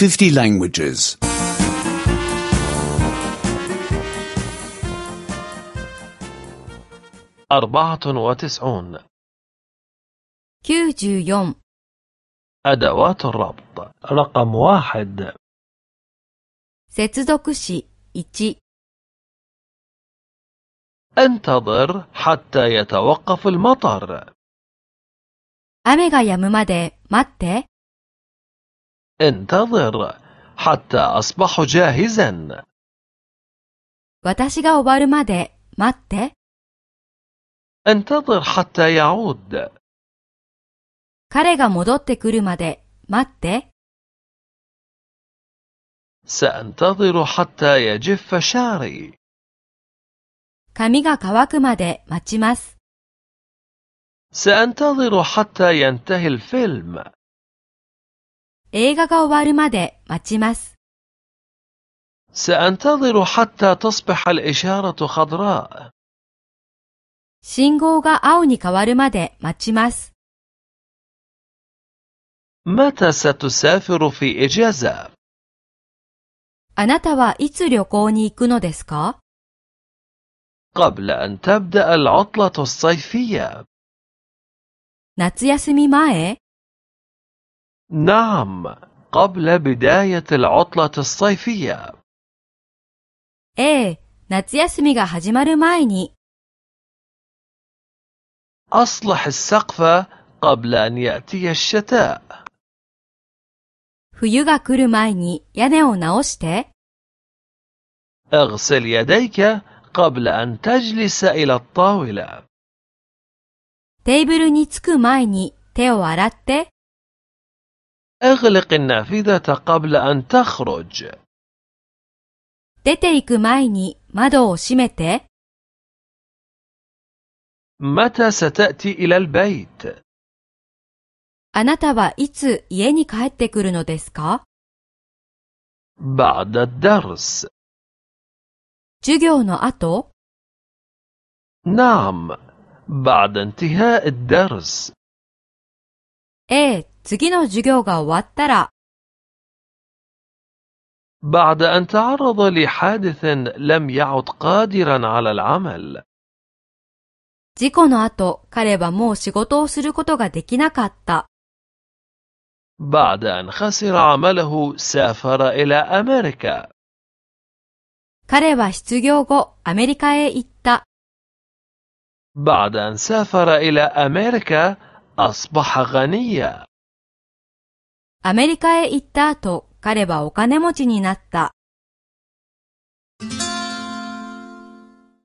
50 languages. 94. 94 أدوات الربط. رقم 1. 接続詞1 انتظر حتى يتوقف المطر. 雨が止むまで待って انتظر حتى أصبح جاهزا. 私が終わるまで待って انتظر حتى يعود. 彼が戻ってくるまで待って سأنتظر حتى يجف شعري. 髪が乾くまで待ちます سأنتظر حتى ينتهي الفيلم. 映画が終わるまで待ちます سأنتظر حتى تصبح الإشارة خضراء. 信号が青に変わるまで待ちます متى ستسافر في إجازة؟ あなたはいつ旅行に行くのですか قبل أن تبدأ العطلة الصيفية. 夏休み前 نعم، قبل بداية العطلة الصيفية. ええ、夏休みが始まる前に أصلح السقف قبل أن يأتي الشتاء. 冬が来る前に屋根を直して اغسل يديك قبل أن تجلس إلى الطاولة. テーブルに着く前に手を洗って اغلق النافذة قبل أن تخرج. 出て行く前に窓を閉めて متى ستأتي إلى البيت؟ あなたはいつ家に帰ってくるのですか بعد الدرس. 授業の後 نعم، بعد انتهاء الدرس. ええ、次の授業が終わったら بعد أن تعرض لحادث لم يعد قادرا على العمل. 事故の後、彼はもう仕事をすることができなかった。 بعد أن خسر عمله سافر إلى أمريكا. 彼は失業後、アメリカへ行った。 بعد أن سافر إلى أمريكا أصبح غنيا. アメリカへ行った後、彼はお金持ちになった。